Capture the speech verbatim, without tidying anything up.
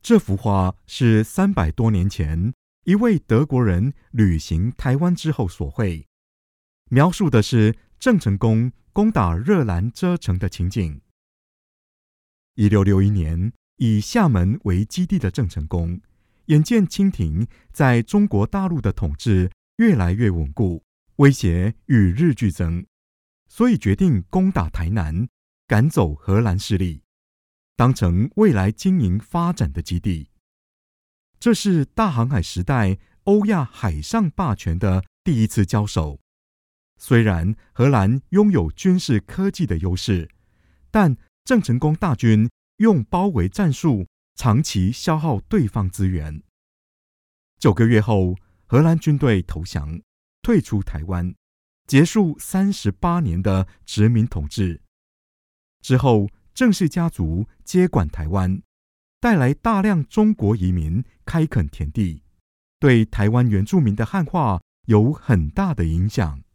这幅画是三百多年前一位德国人旅行台湾之后所绘，描述的是郑成功攻打热兰遮城的情景。一六六一年，以厦门为基地的郑成功，眼见清廷在中国大陆的统治越来越稳固，威胁与日俱增，所以决定攻打台南，赶走荷兰势力，当成未来经营发展的基地。这是大航海时代欧亚海上霸权的第一次交手。虽然荷兰拥有军事科技的优势，但郑成功大军用包围战术，长期消耗对方资源。九个月后，荷兰军队投降，退出台湾，结束三十八年的殖民统治。之后，郑氏家族接管台湾，带来大量中国移民开垦田地，对台湾原住民的汉化有很大的影响。